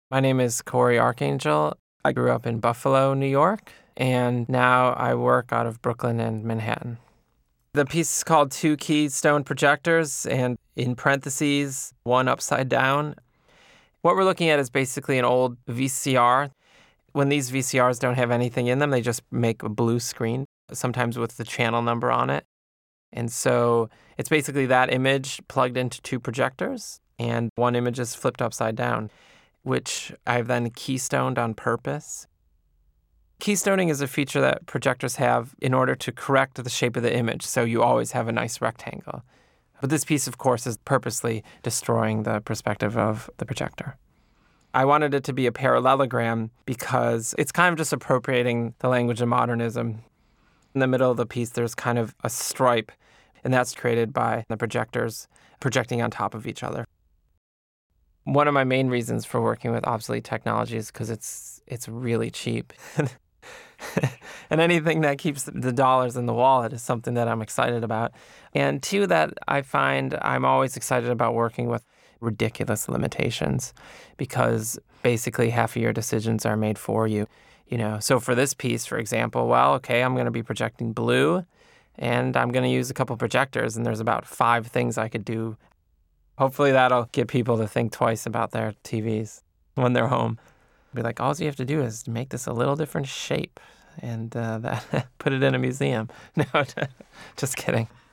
My name is Corey Archangel. I grew up in Buffalo, New York, and now I work out of Brooklyn and Manhattan. The piece is called Two Keystone Projectors, and in parentheses, one upside down. What we're looking at is basically an old VCR. When these VCRs don't have anything in them, they just make a blue screen, sometimes with the channel number on it. And so it's basically that image plugged into two projectors, and one image is flipped upside down, which I've then keystoned on purpose. Keystoning is a feature that projectors have in order to correct the shape of the image, so you always have a nice rectangle. But this piece, of course, is purposely destroying the perspective of the projector. I wanted it to be a parallelogram because it's kind of just appropriating the language of modernism. In the middle of the piece, there's kind of a stripe, and that's created by the projectors projecting on top of each other. One of my main reasons for working with obsolete technology is because it's really cheap. And anything that keeps the dollars in the wallet is something that I'm excited about. And two, that I find I'm always excited about working with ridiculous limitations because basically half of your decisions are made for you. So for this piece, for example, I'm going to be projecting blue and I'm going to use a couple projectors, and there's about 5 things I could do. Hopefully that'll get people to think twice about their TVs when they're home. Be like, all you have to do is make this a little different shape and put it in a museum. No, just kidding.